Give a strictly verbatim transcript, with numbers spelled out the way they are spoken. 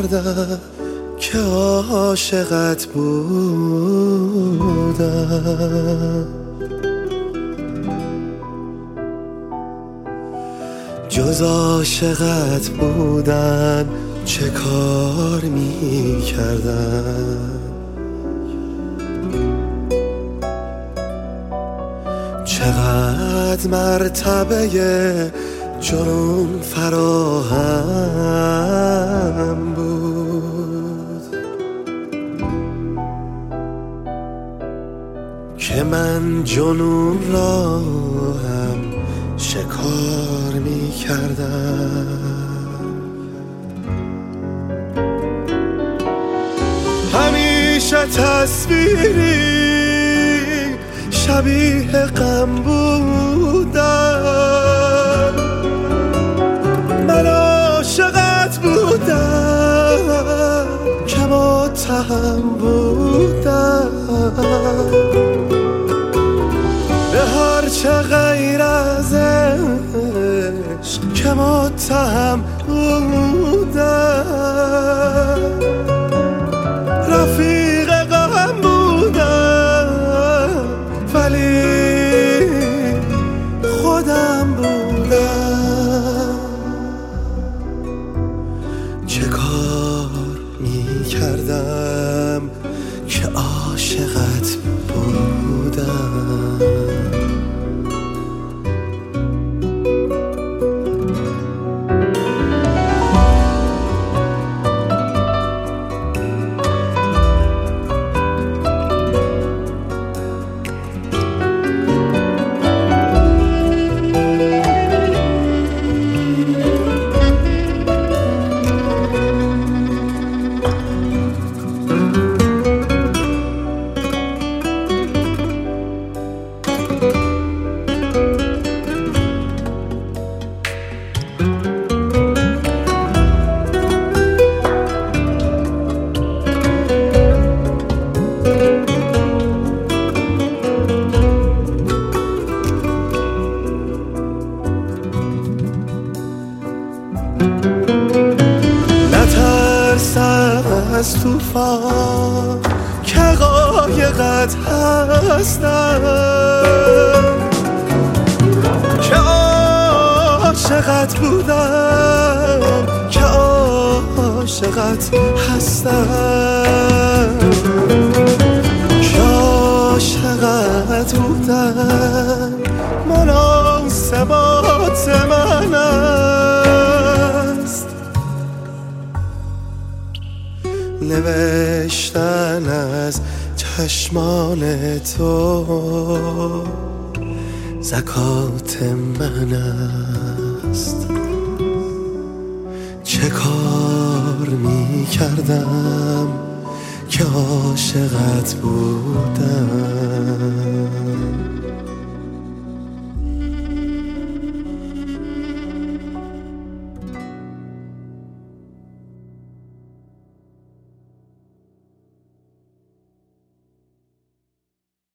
کردم که عاشقت بودم. جز عاشقت بودن چه کار می کردم؟ چقدر مرتبه جنون فراهم بود که من جنون را هم شکار می کردم. همیشه تصویری شبیه غم بودم، من عاشقت بودم که متهم بودم به هرچه غیر از عشق که متهم بودم. رفیق غم بودم ولی خودم بودم. چه کار می کردم که عاشقت بودم؟ از توفان که قایقت هستم، که عاشقت بودم، که عاشقت هستم، که عاشقت بودم. مناسبات من است نوشتن از چشمان تو، زکات من است. چه کار می کردم که عاشقت بودم؟